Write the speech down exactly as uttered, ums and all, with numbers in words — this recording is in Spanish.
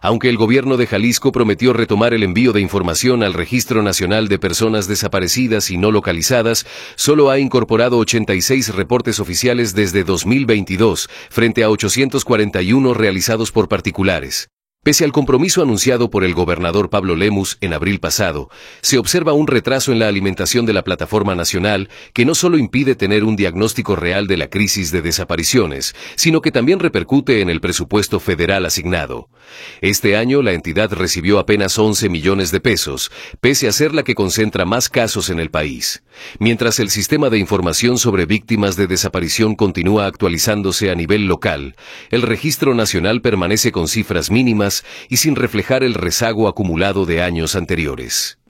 Aunque el gobierno de Jalisco prometió retomar el envío de información al Registro Nacional de Personas Desaparecidas y No Localizadas, solo ha incorporado ochenta y seis reportes oficiales desde dos mil veintidós, frente a ochocientos cuarenta y uno realizados por particulares. Pese al compromiso anunciado por el gobernador Pablo Lemus en abril pasado, se observa un retraso en la alimentación de la plataforma nacional que no solo impide tener un diagnóstico real de la crisis de desapariciones, sino que también repercute en el presupuesto federal asignado. Este año la entidad recibió apenas once millones de pesos, pese a ser la que concentra más casos en el país. Mientras el sistema de información sobre víctimas de desaparición continúa actualizándose a nivel local, el Registro Nacional permanece con cifras mínimas y sin reflejar el rezago acumulado de años anteriores.